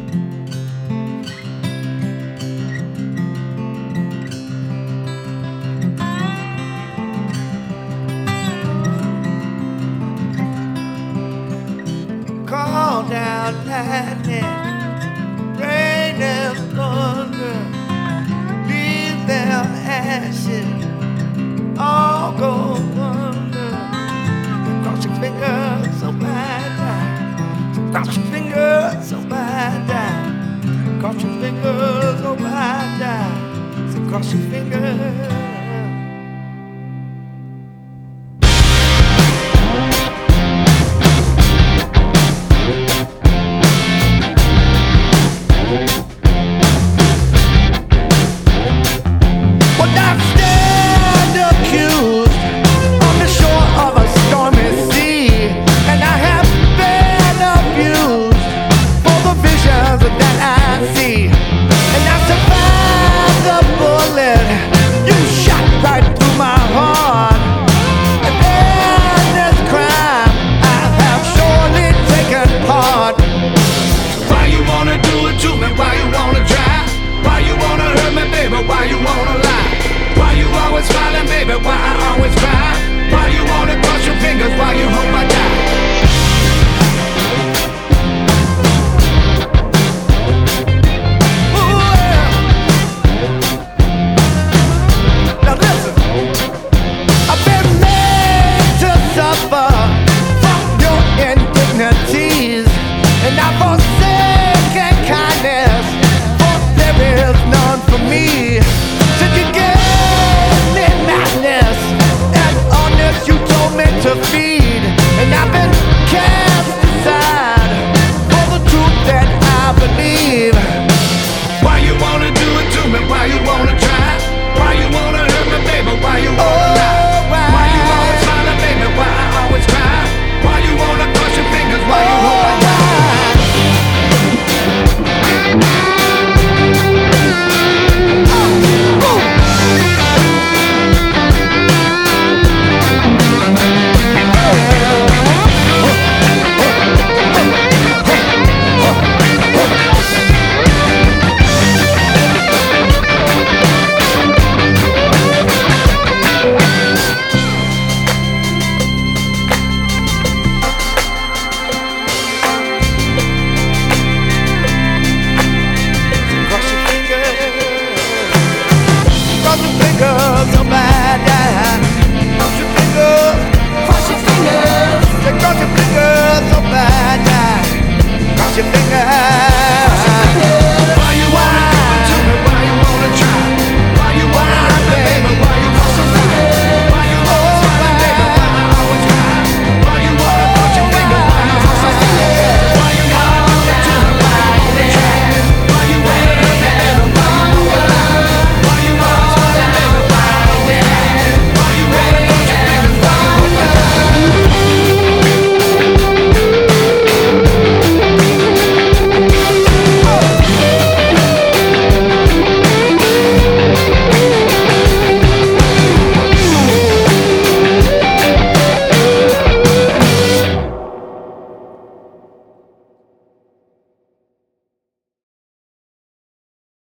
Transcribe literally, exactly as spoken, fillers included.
Call down lightning, rain and thunder, leave their ashes all go under. Cross your fingers, oh my God. Cross your fingers, oh my God. Cross your fingers, oh my God. So cross your fingers. Why you wanna lie? Why you always smiling, baby? Why I always cry? Why you wanna cross your fingers? Why you hope I die? Ooh, yeah. Now listen, I've been made to suffer from your indignity.